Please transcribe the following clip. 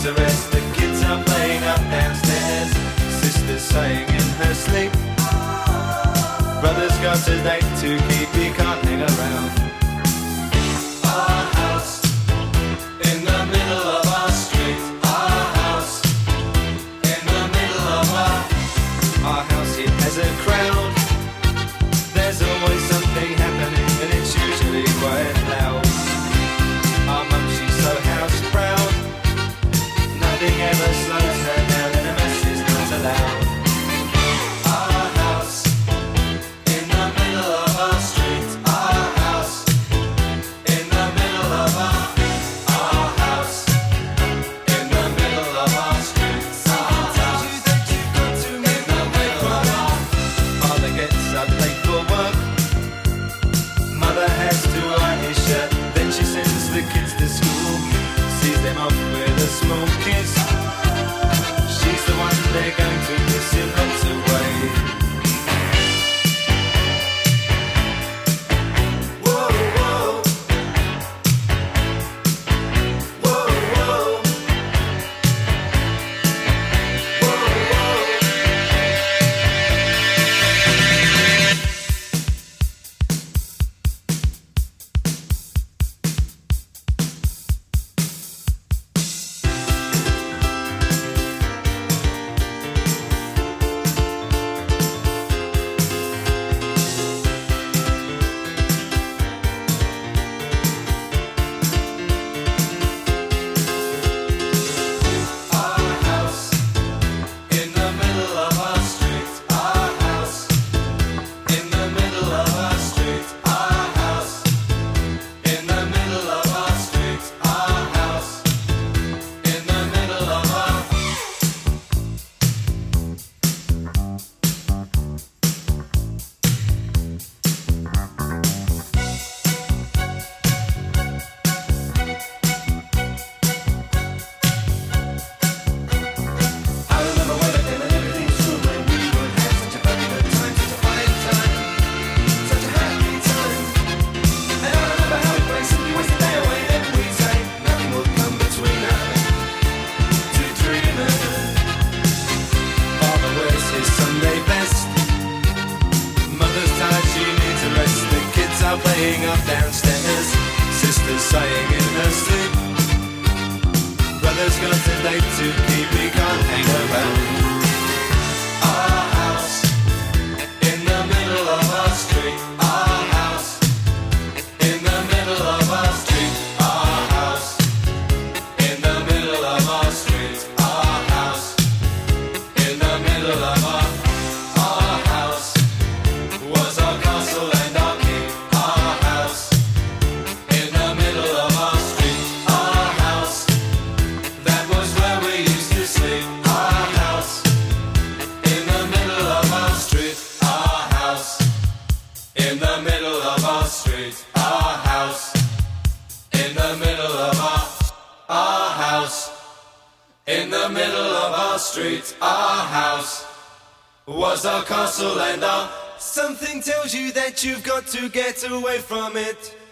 to rest. The kids are playing up downstairs. Sister's saying in her sleep, brother's got a date to keep, he can't hang around. Our house in the middle of our street. Our house in the middle of our house. It has a crowd. There's always something happening and it's usually quite loud. Our mum, she's so house proud. Nothing ever slows her down and a mess is not allowed. Our house in the middle of our street. Our house in the middle of our house in the middle of our street. Our house that you've got to in the middle of our. Father gets up late for work. Mother has to iron his shirt. Then she sends the kids to school, sees them off with a small kiss. She's the one they're going to miss in lots of ways. Whoa, whoa. Whoa, whoa. Playing up downstairs. Sister's saying in her sleep, brother's got a date to keep, he can't hang around. Our house in the middle of our street. Our house in the middle of our street. Our house in the middle of our street. Our house in the middle of our house was our castle and our king. In the middle of our street, our house. In the middle of our house. In the middle of our street, our house was our castle and our. Something tells you that you've got to get away from it.